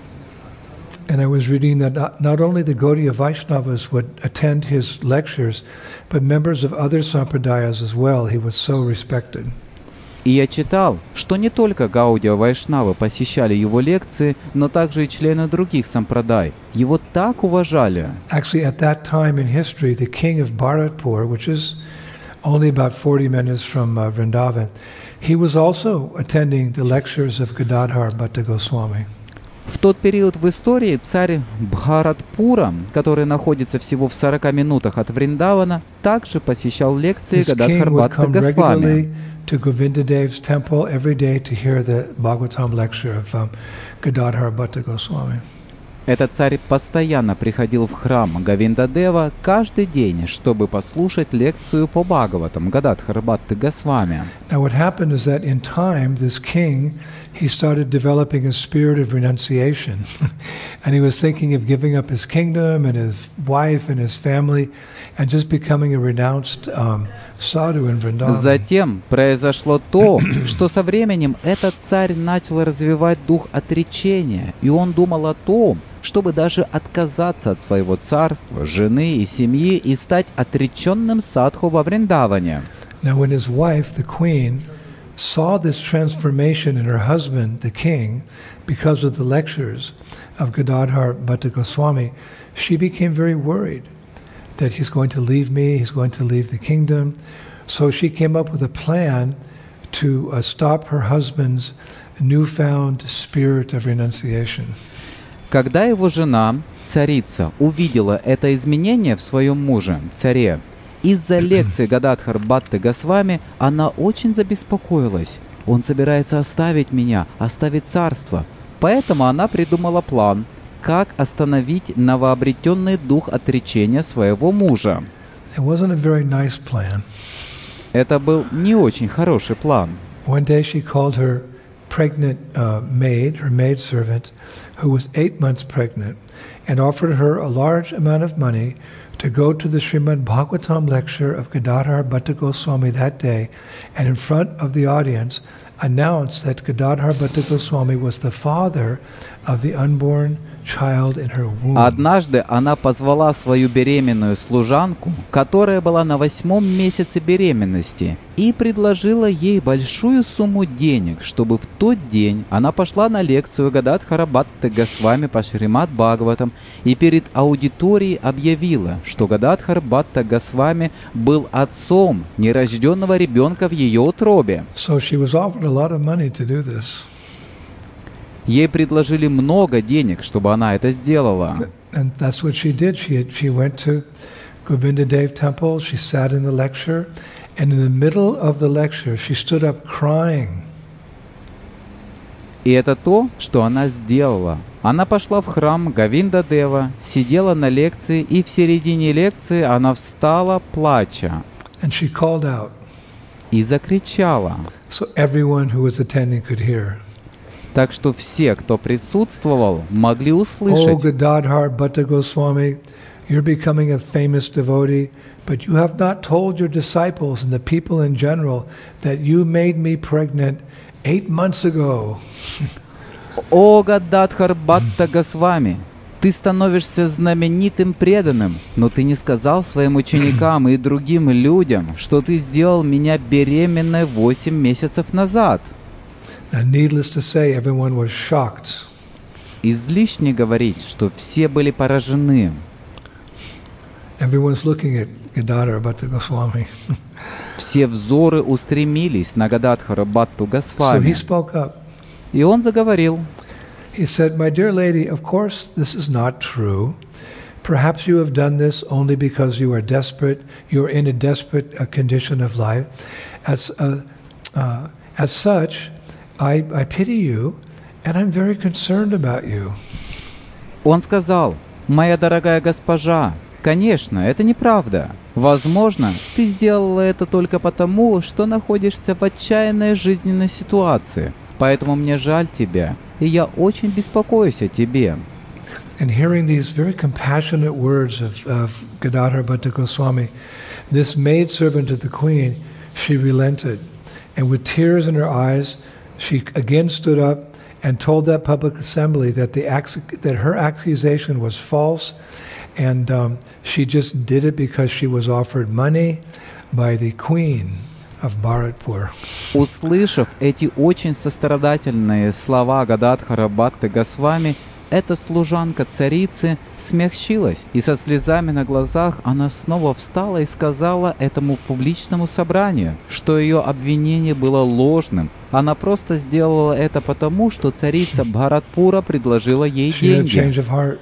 [SPEAKER 1] And I was reading that not, not only the Gaudiya Vaishnavas would attend his lectures, but members of other sampradayas as well. He was so respected.
[SPEAKER 2] И я читал, что не только Гаудия Вайшнавы посещали его лекции, но также и члены других сампрадай. Его так уважали.
[SPEAKER 1] Actually, at that time in history, the king of Bharatpur, which is only about forty minutes from uh, Vrindavan, he was also attending the lectures of Gadadhar Bhatta Goswami.
[SPEAKER 2] В тот период в истории царь Бхаратпура, который находится всего в сорока минутах от Вриндавана, также посещал лекции
[SPEAKER 1] This
[SPEAKER 2] Гададхар
[SPEAKER 1] king would
[SPEAKER 2] Бхатта
[SPEAKER 1] come
[SPEAKER 2] Госвами.
[SPEAKER 1] regularly to Govindadev's temple every day to hear the Bhagavatam lecture of um, Gadadhar Bhatta Goswami.
[SPEAKER 2] Этот царь постоянно приходил в храм Говиндадева каждый день, чтобы послушать лекцию по Бхагаватам Гададхар Бхатты Госвами.
[SPEAKER 1] Now what happened is that in time, this king, he started developing a spirit of renunciation. And he was thinking of giving up his kingdom and his wife and his family and just becoming a renounced um, sadhu in Vrindavan.
[SPEAKER 2] Затем произошло то, что со временем этот царь начал развивать дух отречения, и он думал о том, чтобы даже отказаться от своего царства, жены и семьи и стать отреченным садху во Вриндаване.
[SPEAKER 1] Now when his wife, the queen, saw this transformation in her husband, the king, because of the lectures of Gadadhar Bhatta Goswami, she became very worried that he's going to leave me, he's going to leave the kingdom. So she came up with a plan to uh, stop her husband's newfound spirit of renunciation.
[SPEAKER 2] Когда его жена, царица, увидела это изменение в своем муже, царе, из-за лекции Гададхар Бхатты Госвами она очень забеспокоилась. Он собирается оставить меня, оставить царство. Поэтому она придумала план, как остановить новообретенный дух отречения своего мужа.
[SPEAKER 1] It wasn't a very nice plan.
[SPEAKER 2] Это был не очень хороший план.
[SPEAKER 1] One day she called her pregnant uh, maid, her maidservant, who was eight months pregnant, and offered her a large amount of money to go to the Srimad Bhagavatam lecture of Gadadhar Bhatta Goswami that day, and in front of the audience announced that Gadadhar Bhatta Goswami was the father of the unborn child in her womb.
[SPEAKER 2] Однажды она позвала свою беременную служанку, которая была на восьмом месяце беременности, и предложила ей большую сумму денег, чтобы в тот день она пошла на лекцию Гададхара Бхатты Госвами по Шримад Бхагаватам и перед аудиторией объявила, что Гададхар Бхатта Госвами был отцом нерожденного ребенка в ее утробе.
[SPEAKER 1] So she was offered a lot of money to do this.
[SPEAKER 2] Ей предложили много денег, чтобы она это сделала.
[SPEAKER 1] And that's what she did. She, she went to Govinda Dev Temple, she sat in the lecture, and in the middle of the lecture she stood up crying.
[SPEAKER 2] И это то, что она сделала. Она пошла в храм Говинда Дева, сидела на лекции, и в середине лекции она встала, плача.
[SPEAKER 1] And she called out.
[SPEAKER 2] И закричала.
[SPEAKER 1] So everyone who was attending could hear.
[SPEAKER 2] Так что все, кто присутствовал, могли
[SPEAKER 1] Oh,
[SPEAKER 2] услышать.
[SPEAKER 1] Gadadhar Bhatta Goswami, you're becoming a famous devotee, but you have not told your disciples and the people in general that you made me pregnant eight months ago.
[SPEAKER 2] О, Гададхар Бхатта Госвами, ты становишься знаменитым преданным, но ты не сказал своим ученикам и другим людям, что ты сделал меня беременной восемь месяцев назад.
[SPEAKER 1] And needless to say, everyone was shocked.
[SPEAKER 2] Излишне говорить, что все были поражены.
[SPEAKER 1] Everyone's looking at Gadadhar Bhatta Goswami.
[SPEAKER 2] Все взоры устремились на Гададхара Бхатту
[SPEAKER 1] So he
[SPEAKER 2] Госвами.
[SPEAKER 1] spoke up.
[SPEAKER 2] И он заговорил.
[SPEAKER 1] He said, "My dear lady, of course this is not true. Perhaps you have done this only because you are desperate. You are in a desperate uh, condition of life. As uh, uh, as such, I, I pity you, and I'm very concerned about you."
[SPEAKER 2] Он сказал: «Моя дорогая госпожа, конечно, это неправда. Возможно, ты сделала это только потому, что находишься в отчаянной жизненной ситуации. Поэтому мне жаль тебя, и я очень беспокоюсь о тебе».
[SPEAKER 1] And hearing these very compassionate words of, of Gadadhar Bhatta Goswami, this maidservant of the queen, she relented. And with tears in her eyes, she again stood up and told that public assembly that, the that her accusation was false, and um, she just did it because she was offered money by the queen of Bharatpur.
[SPEAKER 2] Услышав эти очень сострадательные слова Гададхара Бхатты Госвами, эта служанка царицы смягчилась, и со слезами на глазах она снова встала и сказала этому публичному собранию, что ее обвинение было ложным. Она просто сделала это потому, что царица Бхаратпура предложила ей деньги.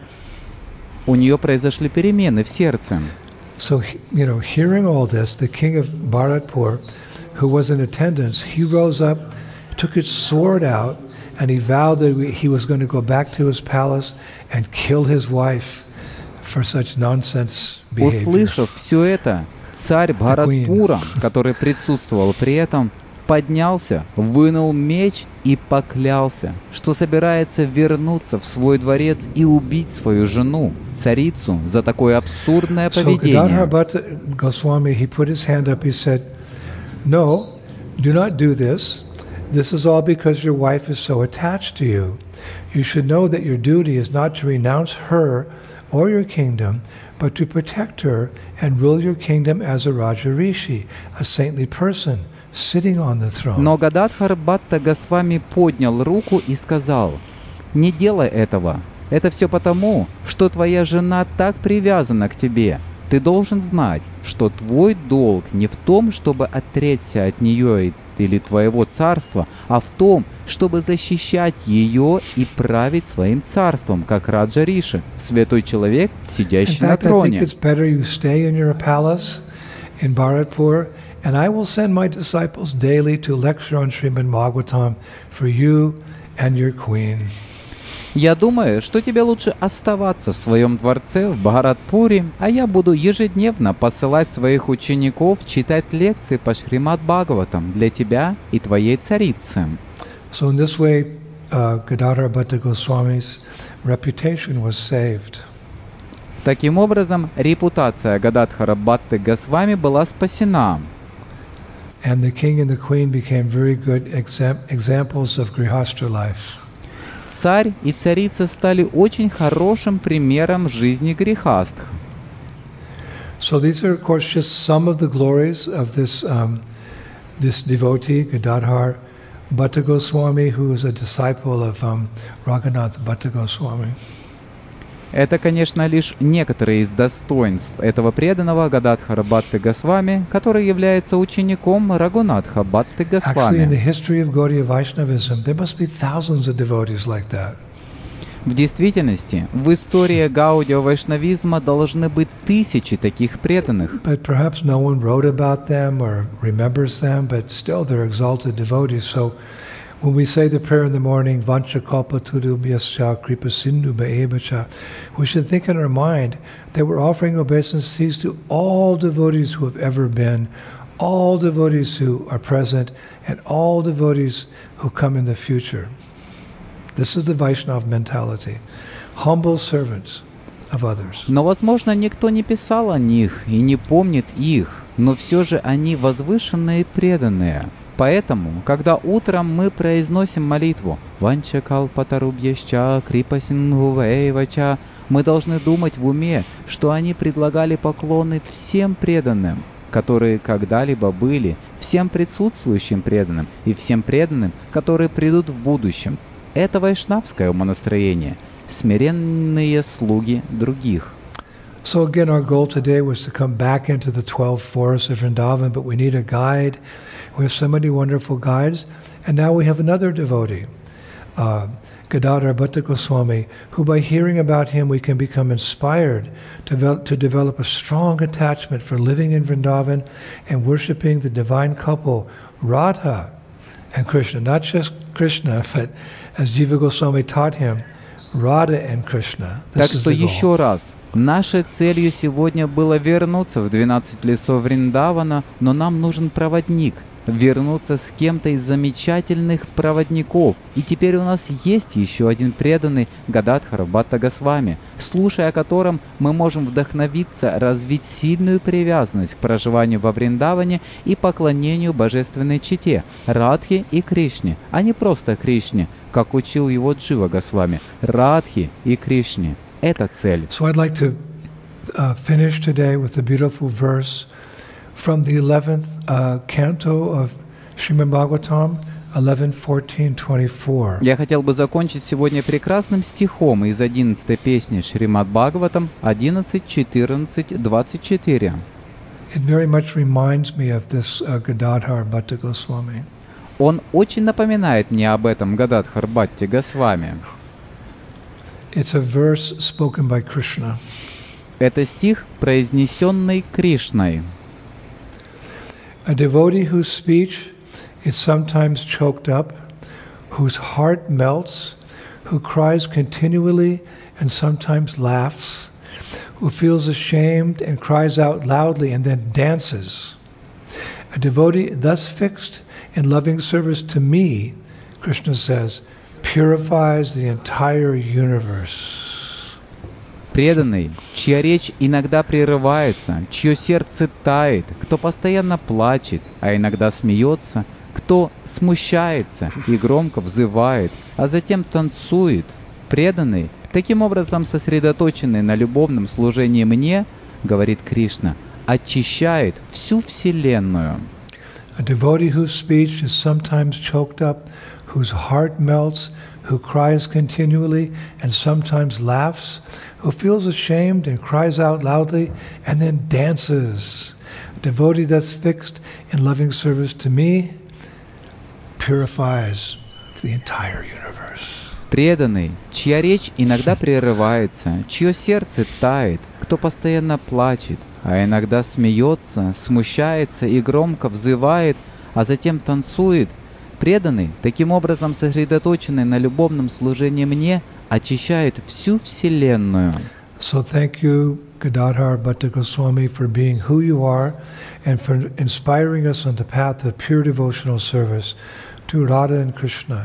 [SPEAKER 2] У нее произошли перемены в сердце.
[SPEAKER 1] So, you know, hearing all this, the king of Bharatpur, who was in attendance, he rose up, took his sword out, and he vowed that he was going to go back to his palace and kill his wife for such nonsense behavior.
[SPEAKER 2] Услышав все это, царь Бхаратпура, который присутствовал при этом, поднялся, вынул меч и поклялся, что собирается вернуться в свой дворец и убить свою жену, царицу, за такое абсурдное поведение.
[SPEAKER 1] So Gadadhar Bhatta Goswami, he put his hand up, he said, "No, do not do this. This is all because your wife is so attached to you. You should know that your duty is not to renounce her or your kingdom, but to protect her and rule your kingdom as a Raja Rishi, a saintly person, sitting on the throne."
[SPEAKER 2] Но Гададхар Бхатта Госвами поднял руку и сказал: «Не делай этого. Это все потому, что твоя жена так привязана к тебе. Ты должен знать, что твой долг не в том, чтобы отречься от нее или твоего царства, а в том, чтобы защищать ее и править своим царством, как Раджа Риши, святой человек, сидящий на троне». And I will send my disciples daily to lecture on Srimad Bhagavatam for you and your queen. Я думаю, что тебе лучше оставаться в своем дворце в Бхаратпуре, а я буду ежедневно посылать своих учеников читать лекции по Шримад Бхагаватам для тебя и твоей царицы. So in this way, uh, Gadadhar Bhatta Goswami's reputation was saved. Таким образом, репутация Гададхара Бхатты Госвами была спасена.
[SPEAKER 1] And the king and the queen became very good exam- examples of Grihastha life.
[SPEAKER 2] Царь и царица стали очень хорошим примером жизни грехастх.
[SPEAKER 1] So these are, of course, just some of the glories of this um, this devotee, Gadadhar Bhatta Goswami, who is a disciple of um, Raghunath Bhatta Goswami.
[SPEAKER 2] Это, конечно, лишь некоторые из достоинств этого преданного Гададхара Бхатты Госвами, который является учеником Рагунатха Бхатты
[SPEAKER 1] Actually, in the
[SPEAKER 2] Госвами.
[SPEAKER 1] history of Gaudiya Vaishnavism, there must be thousands of devotees like that.
[SPEAKER 2] В действительности, в истории Гаудия Вайшнавизма должны быть тысячи таких преданных.
[SPEAKER 1] But perhaps no one wrote about them or remembers them, but still they're exalted devotees. So when we say the prayer in the morning, Vancha Kalpa Tudubhyascha Kripa Sindhu Bhaevacha, we should think in our mind that we're offering obeisances to all devotees who have ever been, all devotees who are present, and all devotees who come in the future. This is the Vaishnava mentality. Humble servants of others.
[SPEAKER 2] Но, возможно, никто не писал о них и не помнит их, но все же они возвышенные и преданные. Поэтому, когда утром мы произносим молитву «Ванча калпатарубьяща крипасингувэйвача», мы должны думать в уме, что они предлагали поклоны всем преданным, которые когда-либо были, всем присутствующим преданным и всем преданным, которые придут в будущем. Это вайшнавское умонастроение, смиренные слуги других.
[SPEAKER 1] So again, our goal today was to come back into the twelve forests of Vrindavan, but we need a guide. We have so many wonderful guides, and now we have another devotee, uh, Gadadhar Bhatta Goswami, who by hearing about him we can become inspired to, ve- to develop a strong attachment for living in Vrindavan and worshipping the divine couple, Radha and Krishna. Not just Krishna, but as Jiva Goswami taught him, Radha and Krishna. This
[SPEAKER 2] Так
[SPEAKER 1] is
[SPEAKER 2] что
[SPEAKER 1] the goal.
[SPEAKER 2] еще раз, нашей целью сегодня было вернуться в двенадцать лесов Вриндавана, но нам нужен проводник, вернуться с кем-то из замечательных проводников. И теперь у нас есть еще один преданный Гададхара Бхатта Госвами, слушая о котором мы можем вдохновиться, развить сильную привязанность к проживанию во Вриндаване и поклонению божественной чите Радхе и Кришне, а не просто Кришне, как учил его Джива Госвами. Радхи и Кришне – это цель.
[SPEAKER 1] So I'd like to uh, finish today with a beautiful verse from the eleventh uh, canto of Srimad Bhagavatam, eleven, fourteen, twenty-four.
[SPEAKER 2] Я хотел бы закончить сегодня прекрасным стихом из одиннадцатой песни Шримад Бхагаватам одиннадцать, четырнадцать, двадцать четыре.
[SPEAKER 1] It very much reminds me of this uh, Gadadhar Bhatta Goswami.
[SPEAKER 2] Он очень напоминает мне об этом Гададхар Бхатте Госвами.
[SPEAKER 1] It's a verse spoken by Krishna.
[SPEAKER 2] Это стих, произнесенный Кришной.
[SPEAKER 1] A devotee whose speech is sometimes choked up, whose heart melts, who cries continually and sometimes laughs, who feels ashamed and cries out loudly and then dances. A devotee thus fixed in loving service to me, Krishna says, purifies the entire universe.
[SPEAKER 2] Преданный, чья речь иногда прерывается, чье сердце тает, кто постоянно плачет, а иногда смеется, кто смущается и громко взывает, а затем танцует. Преданный, таким образом сосредоточенный на любовном служении мне, говорит Кришна, очищает всю Вселенную.
[SPEAKER 1] A devotee whose speech is sometimes choked up, whose heart melts, who cries continually and sometimes laughs, who feels ashamed and cries out loudly and then dances. A devotee that's fixed in loving service to me purifies the entire universe.
[SPEAKER 2] Преданный, чья речь иногда прерывается, чье сердце тает, кто постоянно плачет, а иногда смеется, смущается и громко взывает, а затем танцует. Преданный, таким образом сосредоточенный на любовном служении мне, очищает всю Вселенную.
[SPEAKER 1] So thank you, Gadadhar Bhatta Goswami, for being who you are and for inspiring us on the path of pure devotional service to Radha and Krishna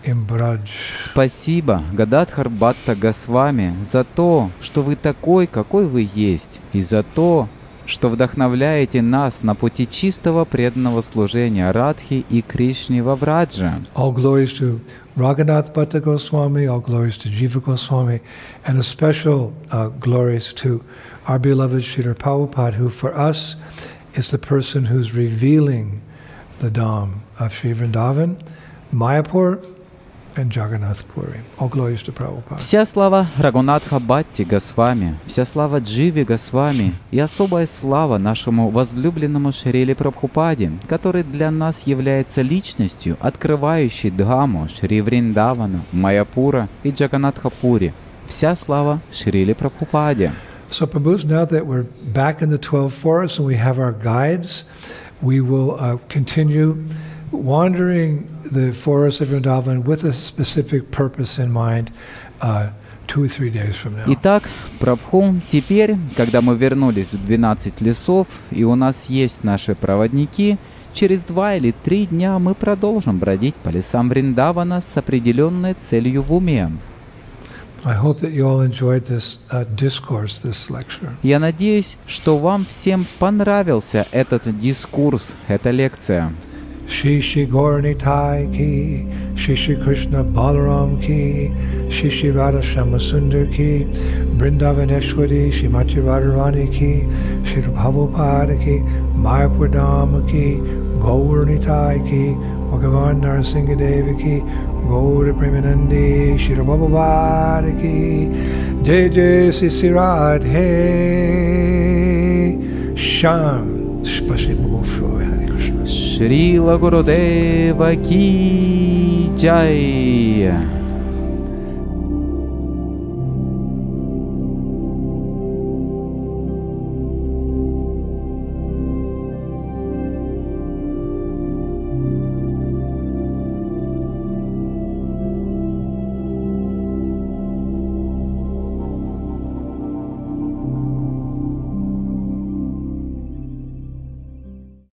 [SPEAKER 1] in Braj.
[SPEAKER 2] Спасибо, Гададхар Бхатта Госвами, за то, что вы такой, какой вы есть, и за то, что вдохновляете нас на пути чистого преданного служения Радхи и Кришне во Врадже.
[SPEAKER 1] All glories to Raghunath Bhatta Goswami, all glories to Jiva Goswami, and a special uh, glories to our beloved Srila Prabhupada, who for us is the person who's revealing the Dham of Sri Vrindavan, Mayapur, and Jagannath Puri. All glories to Prabhupada.
[SPEAKER 2] Вся слава Рагунатха Бхатти Госвами, вся слава Дживи Госвами и особая слава нашему возлюбленному Шриле Прабхупаде, который для нас является личностью, открывающей Дхаму Шри Вриндавану, Майяпура и Джаганнатхапури. Вся слава Шриле Прабхупаде.
[SPEAKER 1] So Prabhus, now that we're back in the twelve forests and we have our guides, we will uh, continue wandering the forest of Vrindavan with a specific purpose in mind uh, two or three days from now.
[SPEAKER 2] Итак, Прабху, теперь, когда мы вернулись в двенадцать лесов и у нас есть наши проводники, через два или три дня мы продолжим бродить по лесам Вриндавана с определенной целью в уме.
[SPEAKER 1] I hope that you all enjoyed this uh, discourse, this lecture.
[SPEAKER 2] Я надеюсь, что вам всем понравился этот дискурс, эта лекция.
[SPEAKER 1] Shri Shri Gaur Nitai ki, Shri Shri Krishna Balaram ki, Shri Shri Radha Shyamasundar ki, Vrindavaneshwari Shrimati Radharani ki, Shri Prabhupada ki, Mayapur Dham ki, Gaur Nitai ki, Bhagavan Narasimha Deva ki, Gaur Premanandi, Shri Prabhupada ki, Jai Jai Sri Sri Radhe Shyam. Spasibo Goswami.
[SPEAKER 2] Шрила Гурудева ки джай.